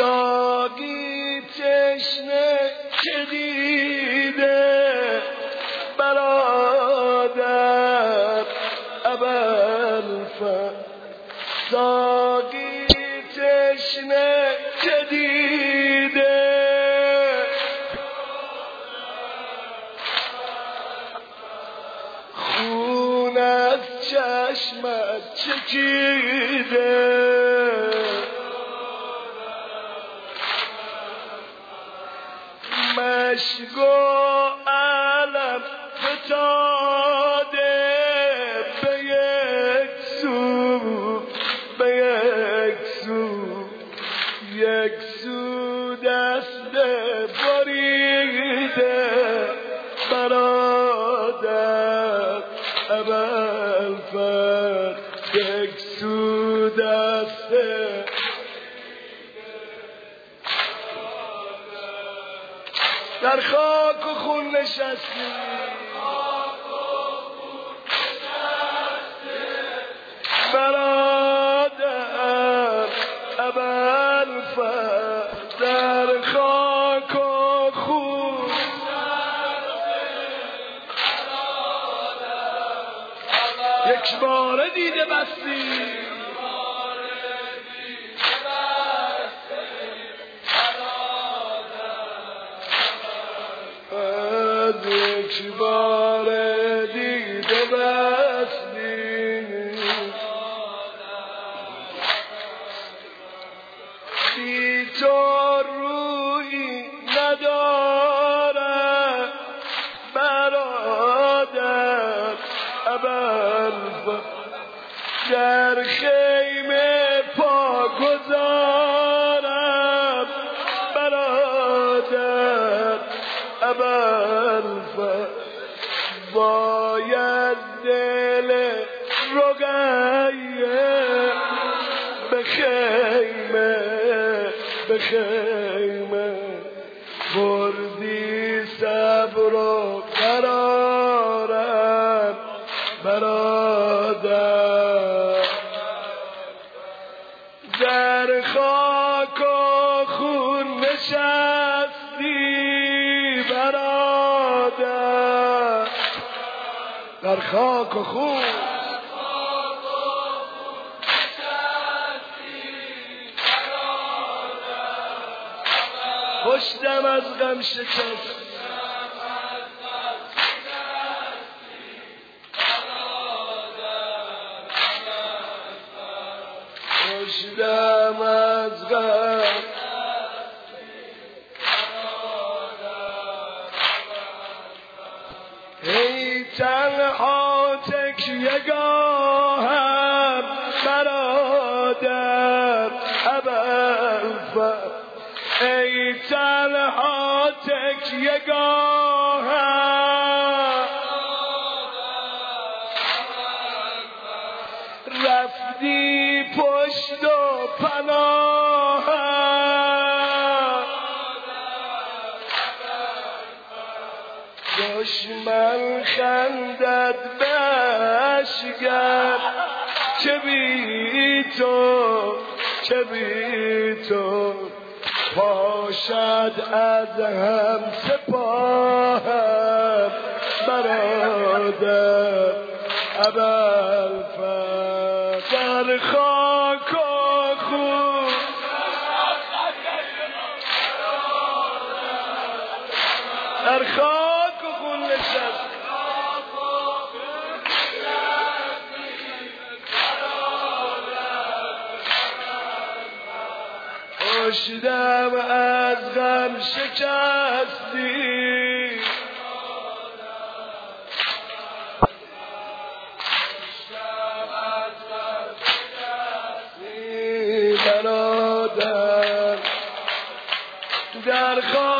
ساقی تشنه که دیده برادر ابوالفضل، ساقی تشنه که دیده خون از چشمت چکیده، مشک و علم فتاده به یک سو، به یک سو، یک سو دست بریده برادر ابوالفضل، یک سو دست در خاک و خون نشستی، برادر ابوالفضل، در خاک و خون یک بار دیده بستی، یک بار دیده بستی، بی تو روی ندارد برادر ابوالفضل، در خیمه پا گذارم برادر ابوالفضل، باید دل رقیه به خیمه، به خیمه بردی صبر و قرارم برادر، در خاک و خون نشستی برادر، در خاک و خون پشتم از غم شکست، پشتم از غم ای تنها تکیه گاهم برادر ابوالفضل، ای تنها تکیه گاهم، رفتی پشت و پناهم، دشمن خندد به اشگر چه بی تو، چه بی تو پاشد از هم سپاهم برادر ابوالفضل، در خاک و خون در خاک و خون نشست، پشتم از غم شکستی، برادر در خاک